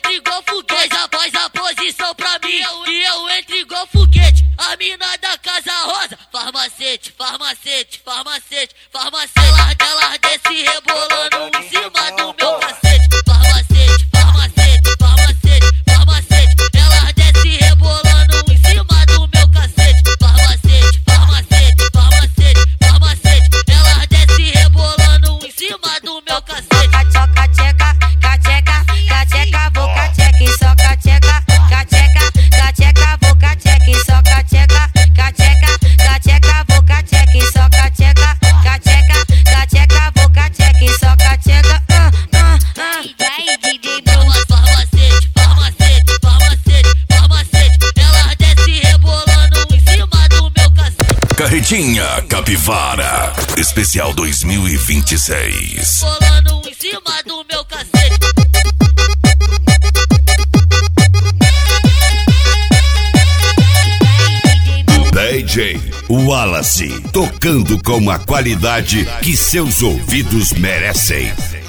entro igual foguete. Faz a posição pra mim e eu entro igual foguete. A mina da Casa Rosa, farmacete, farmacete, farmacete, farmacete. Ela desce rebolando em cima do meu cacete. Farmacete, farmacete, farmacete, farmacete. Ela desce rebolando em cima do meu cacete. Farmacete, farmacete, farmacete, farmacete. Ela desce rebolando em cima do meu cacete. Cacheca, cacheca, cacheca, vou cacheca e só cacheca, cacheca, cacheca, vou cacheca e só cacheca, cacheca, cacheca, vou cacheca e só cacheca, cacheca, cacheca, vou cacheca e só cacheca. Vai, DJ farmacete, farmacete, farmacete, farmacete. Ela desce rebolando em cima do meu cacete. Carretinha Capivara Especial 2026. Rebolando em cima do meu cacete. DJ Wallace, tocando com a qualidade que seus ouvidos merecem.